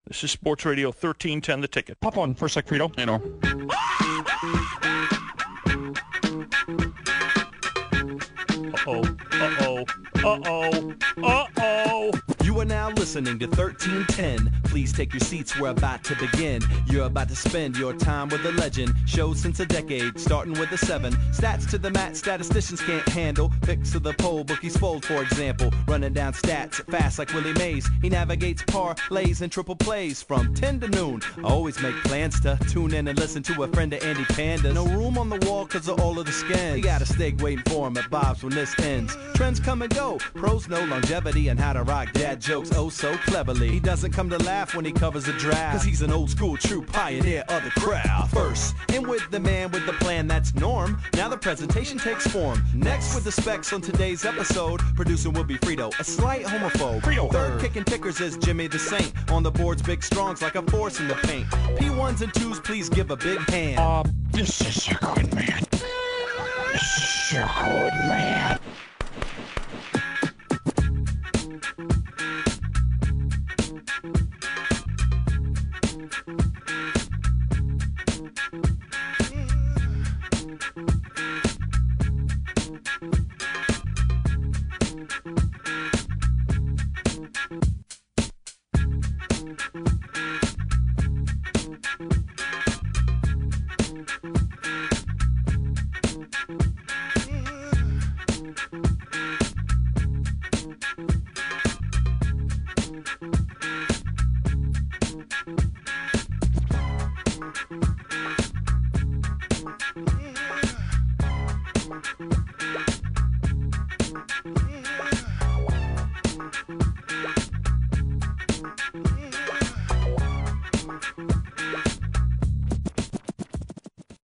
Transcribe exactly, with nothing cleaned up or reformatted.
This is Sports Radio thirteen ten, The Ticket. Pop on for a sec, Frito. You know. Uh-oh. Uh-oh. Uh-oh. Uh-oh. You are now listening to thirteen ten. Please take your seats, we're about to begin. You're about to spend your time with a legend. Shows since a decade, starting with a seven. Stats to the mat, statisticians can't handle. Picks of the poll, bookies fold, for example. Running down stats fast like Willie Mays. He navigates parlays and triple plays from ten to noon. I always make plans to tune in and listen to a friend of Andy Pandas. No room on the wall cause of all of the scans. You got a steak waiting for him at Bob's when this ends. Trends come and go, pros know longevity and how to rock dad jokes oh so cleverly. He doesn't come to laugh when he covers a draft, cause he's an old school true pioneer of the crowd. First, in with the man with the plan, that's Norm. Now the presentation takes form. Next with the specs on today's episode, producing will be Frito, a slight homophobe. Frito. Third kicking pickers is Jimmy the Saint. On the boards, big strongs like a force in the paint. P ones and twos, please give a big hand. Uh, this is a good man. This is a good man.